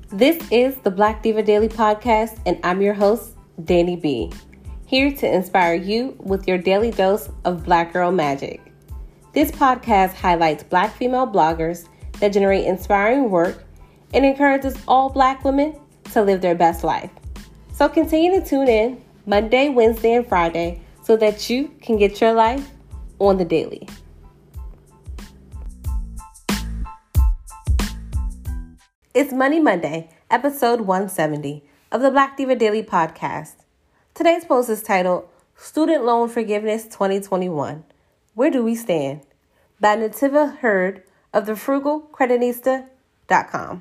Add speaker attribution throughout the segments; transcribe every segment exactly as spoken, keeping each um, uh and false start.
Speaker 1: This is the Black Diva Daily Podcast, and I'm your host, Danny B. Here to inspire you with your daily dose of Black Girl Magic. This podcast highlights Black female bloggers that generate inspiring work and encourages all Black women to live their best life. So continue to tune in Monday, Wednesday, and Friday so that you can get your life on the daily. It's Money Monday, episode one seventy of the Black Diva Daily Podcast. Today's post is titled, Student Loan Forgiveness twenty twenty-one. Where do we stand? By Nativa Hurd of the frugal creditista dot com.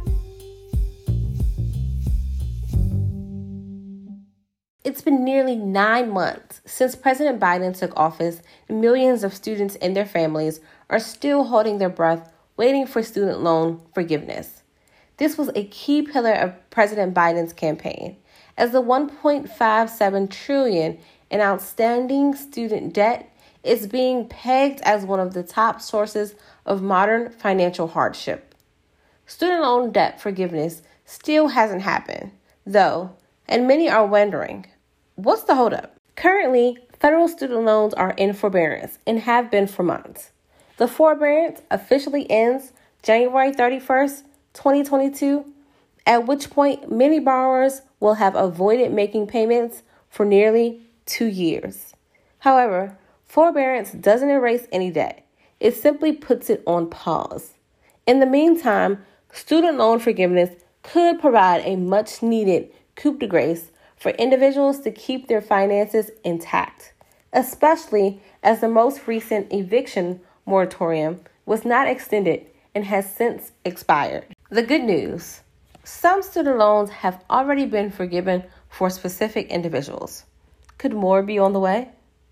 Speaker 1: It's been nearly nine months since President Biden took office, and millions of students and their families are still holding their breath, waiting for student loan forgiveness. This was a key pillar of President Biden's campaign, as the one point five seven trillion dollars in outstanding student debt is being pegged as one of the top sources of modern financial hardship. Student loan debt forgiveness still hasn't happened, though, and many are wondering, what's the holdup? Currently, federal student loans are in forbearance and have been for months. The forbearance officially ends January thirty-first, twenty twenty-two, at which point many borrowers will have avoided making payments for nearly two years. However, forbearance doesn't erase any debt. It simply puts it on pause. In the meantime, student loan forgiveness could provide a much-needed coup de grace for individuals to keep their finances intact, especially as the most recent eviction moratorium was not extended and has since expired. The good news, some student loans have already been forgiven for specific individuals. Could more be on the way?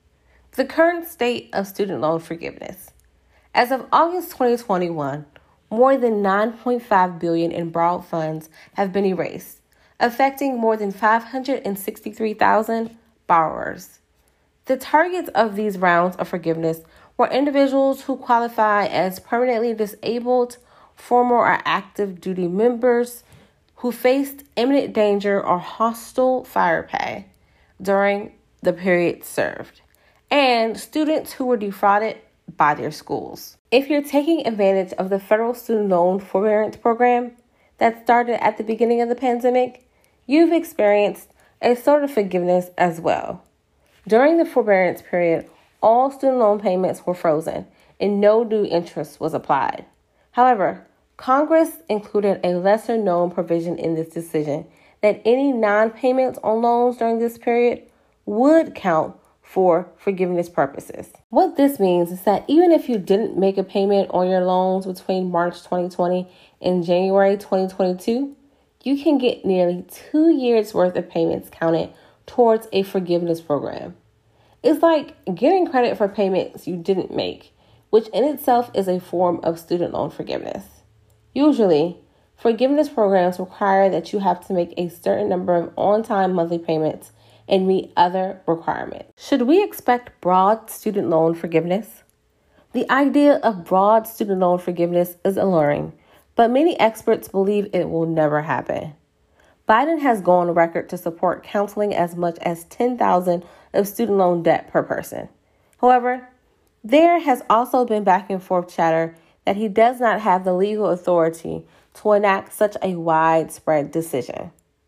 Speaker 1: The current state of student loan forgiveness. As of August twenty twenty-one, more than nine point five billion dollars in borrowed funds have been erased, affecting more than five hundred sixty-three thousand borrowers. The targets of these rounds of forgiveness were individuals who qualify as permanently disabled, former or active duty members who faced imminent danger or hostile fire pay during the period served, and students who were defrauded by their schools. If you're taking advantage of the federal student loan forbearance program that started at the beginning of the pandemic, you've experienced a sort of forgiveness as well. During the forbearance period, all student loan payments were frozen and no due interest was applied. However, Congress included a lesser-known provision in this decision that any non-payments on loans during this period would count for forgiveness purposes. What this means is that even if you didn't make a payment on your loans between March twenty twenty and January twenty twenty-two, you can get nearly two years worth of payments counted towards a forgiveness program. It's like getting credit for payments you didn't make, which in itself is a form of student loan forgiveness. Usually, forgiveness programs require that you have to make a certain number of on-time monthly payments and meet other requirements. Should we expect broad student loan forgiveness? The idea of broad student loan forgiveness is alluring, but many experts believe it will never happen. Biden has gone on record to support counseling as much as ten thousand dollars of student loan debt per person. However, there has also been back and forth chatter that he does not have the legal authority to enact such a widespread decision.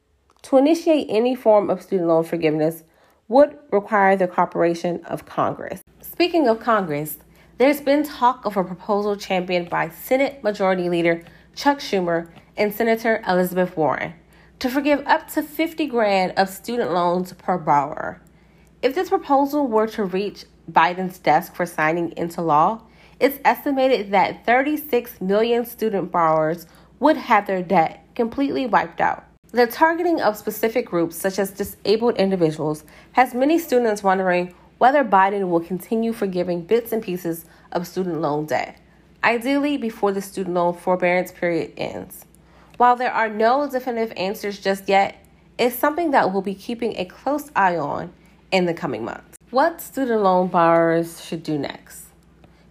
Speaker 1: To initiate any form of student loan forgiveness would require the cooperation of Congress. Speaking of Congress, there's been talk of a proposal championed by Senate Majority Leader Chuck Schumer and Senator Elizabeth Warren to forgive up to fifty grand of student loans per borrower. If this proposal were to reach Biden's desk for signing into law, it's estimated that thirty-six million student borrowers would have their debt completely wiped out. The targeting of specific groups, such as disabled individuals, has many students wondering whether Biden will continue forgiving bits and pieces of student loan debt, ideally before the student loan forbearance period ends. While there are no definitive answers just yet, it's something that we'll be keeping a close eye on in the coming months. What student loan borrowers should do next.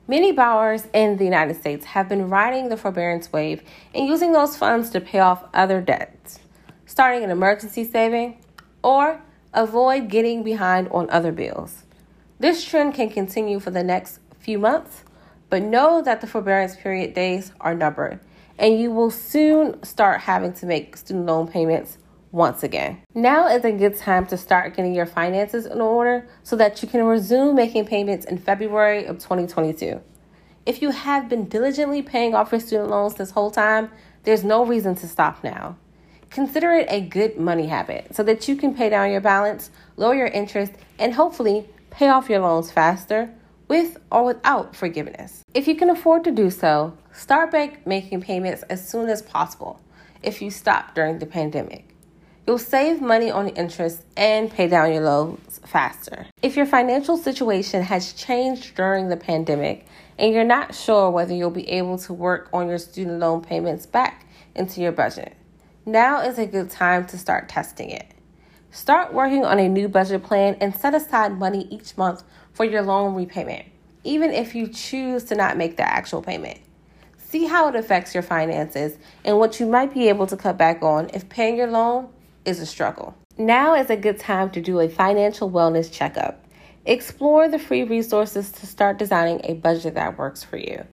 Speaker 1: Many borrowers in the United States have been riding the forbearance wave and using those funds to pay off other debts, starting an emergency saving, or avoid getting behind on other bills. This trend can continue for the next few months, but know that the forbearance period days are numbered, and you will soon start having to make student loan payments once again. Now is a good time to start getting your finances in order so that you can resume making payments in February of twenty twenty-two. If you have been diligently paying off your student loans this whole time, there's no reason to stop now. Consider it a good money habit so that you can pay down your balance, lower your interest, and hopefully pay off your loans faster with or without forgiveness. If you can afford to do so, start back making payments as soon as possible if you stopped during the pandemic. You'll save money on interest and pay down your loans faster. If your financial situation has changed during the pandemic and you're not sure whether you'll be able to work on your student loan payments back into your budget, now is a good time to start testing it. Start working on a new budget plan and set aside money each month for your loan repayment, even if you choose to not make the actual payment. See how it affects your finances and what you might be able to cut back on if paying your loan is a struggle. Now is a good time to do a financial wellness checkup. Explore the free resources to start designing a budget that works for you.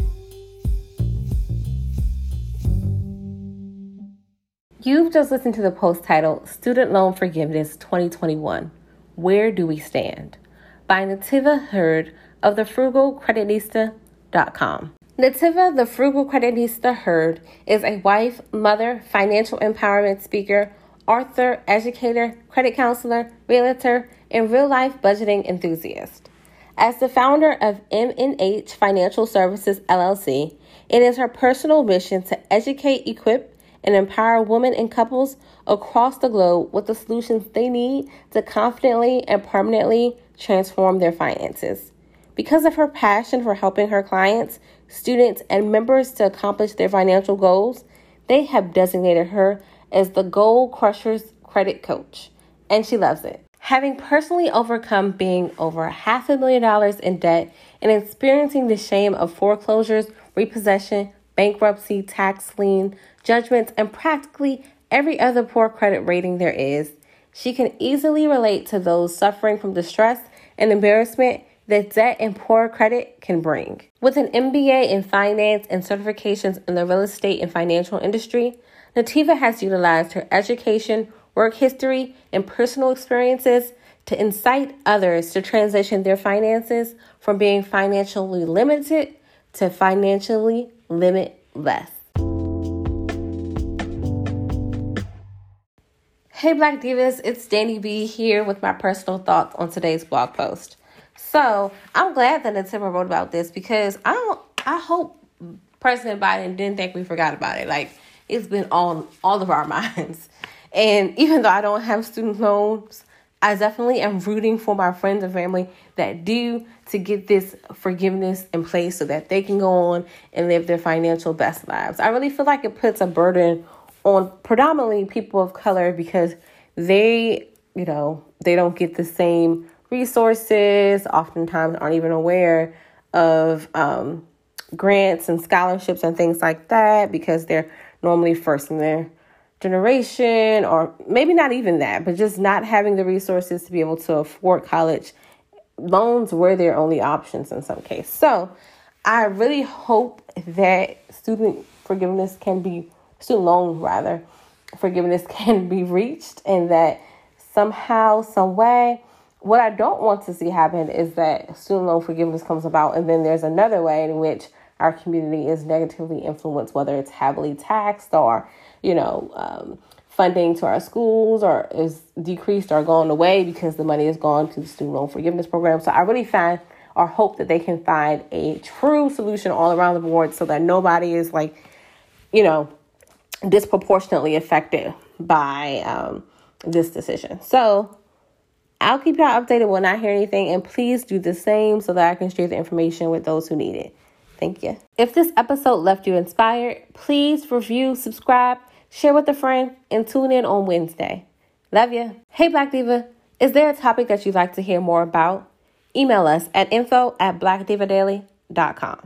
Speaker 1: You've just listened to the post titled Student Loan Forgiveness twenty twenty-one, Where Do We Stand? By Nativa Hurd of the frugal creditista dot com. Nativa, the Frugal Creditista Hurd, is a wife, mother, financial empowerment speaker, author, educator, credit counselor, realtor, and real-life budgeting enthusiast. As the founder of M and H Financial Services, L L C, it is her personal mission to educate, equip, and empower women and couples across the globe with the solutions they need to confidently and permanently transform their finances. Because of her passion for helping her clients, students, and members to accomplish their financial goals, they have designated her as the Goal Crushers Credit Coach, and she loves it. Having personally overcome being over half a million dollars in debt and experiencing the shame of foreclosures, repossession, bankruptcy, tax lien, judgments, and practically every other poor credit rating there is, she can easily relate to those suffering from the stress and embarrassment that debt and poor credit can bring. With an M B A in finance and certifications in the real estate and financial industry, Nativa has utilized her education, work history, and personal experiences to incite others to transition their finances from being financially limited to financially limitless. Hey Black Divas, it's Danny B here with my personal thoughts on today's blog post. So I'm glad that Nativa wrote about this because I don't. I hope President Biden didn't think we forgot about it. Like, it's been on all of our minds. And even though I don't have student loans, I definitely am rooting for my friends and family that do to get this forgiveness in place so that they can go on and live their financial best lives. I really feel like it puts a burden on predominantly people of color because they, you know, they don't get the same resources, oftentimes aren't even aware of um, grants and scholarships and things like that because they're normally first in their generation, or maybe not even that, but just not having the resources to be able to afford college. Loans were their only options in some cases. So I really hope that student forgiveness can be, student loan rather, forgiveness can be reached, and that somehow, some way, what I don't want to see happen is that student loan forgiveness comes about and then there's another way in which our community is negatively influenced, whether it's heavily taxed or, you know, um, funding to our schools or is decreased or gone away because the money is gone to the student loan forgiveness program. So I really find or hope that they can find a true solution all around the board so that nobody is like, you know, disproportionately affected by um, this decision. So I'll keep y'all updated when I hear anything, and please do the same so that I can share the information with those who need it. Thank you. If this episode left you inspired, please review, subscribe, share with a friend, and tune in on Wednesday. Love you. Hey, Black Diva, is there a topic that you'd like to hear more about? Email us at info at black diva daily dot com.